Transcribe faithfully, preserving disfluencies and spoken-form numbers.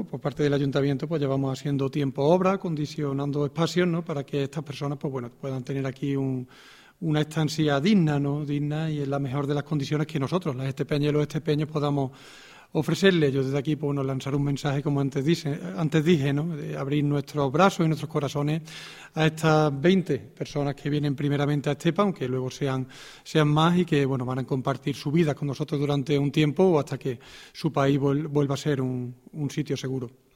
por parte del Ayuntamiento, pues llevamos haciendo tiempo obra, condicionando espacios, ¿no?, para que estas personas, pues bueno, puedan tener aquí un, una estancia digna, ¿no?, digna y en la mejor de las condiciones que nosotros, las estepeñas y los estepeños, podamos ofrecerle. Yo desde aquí, pues bueno, lanzar un mensaje, como antes dije, antes dije, ¿no?, de abrir nuestros brazos y nuestros corazones a estas veinte personas que vienen primeramente a Estepa, aunque luego sean, sean más y que, bueno, van a compartir su vida con nosotros durante un tiempo o hasta que su país vuelva a ser un, un sitio seguro.